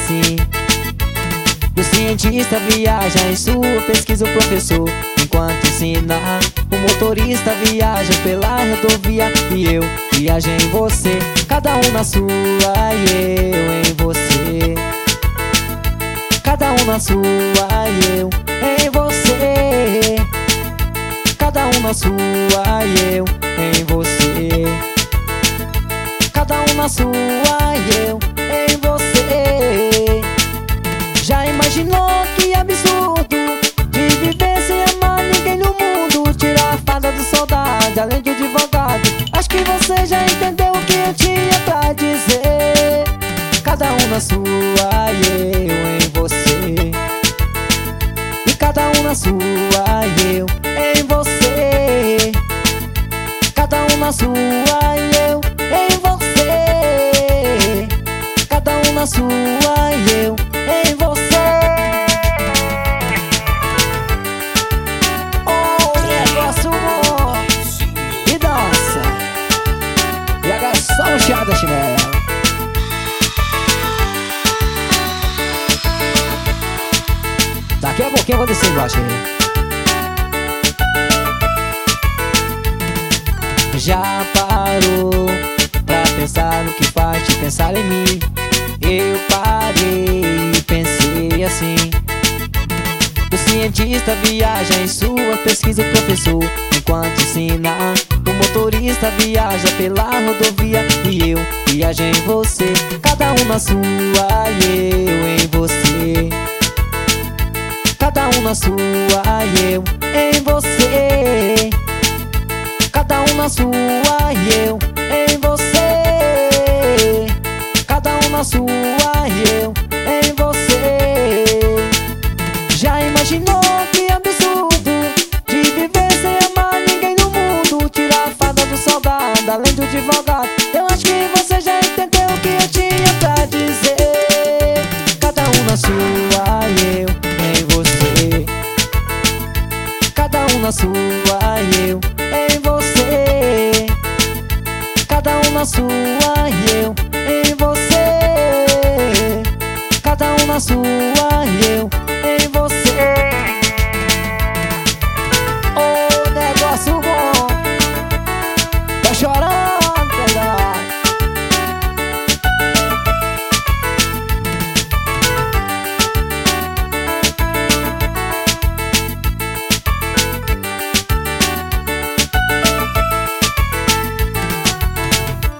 assim. O cientista viaja em sua pesquisa, o professor enquanto ensina. O motorista viaja pela rodovia e eu viajo em você. Cada um na sua e eu em você. Cada um na sua e eu em você. Cada um na sua e eu em você. Cada um na sua e eu em você. Já imaginou que absurdo de viver sem amar ninguém no mundo? Tirar a farda do soldado, além do advogado. Acho que você já entendeu o que eu tinha pra dizer. Cada um na sua e eu em você. E cada um na sua e eu em você. Cada um na sua e eu em você. Cada um na sua e eu em você. Oh, negócio bom. E dança. E agora só um chiado da chinela. Daqui a pouquinho eu vou descer embaixo. Já parou pra pensar no que faz te pensar em mim? Eu parei e pensei assim. O cientista viaja em sua pesquisa, o professor enquanto ensina. O motorista viaja pela rodovia e eu viajo em você. Cada um na sua e eu em você. Cada um na sua e eu em você. Cada um na sua e eu em você. Cada um na sua e eu em você. Já imaginou que absurdo de viver sem amar ninguém no mundo? Tirar a farda do soldado, além do advogado. Eu acho que você já entendeu o que eu tinha pra dizer. Cada um na sua e eu em você. Cada um na sua e eu em você. Cada um na sua e eu em você. Cada um na sua e eu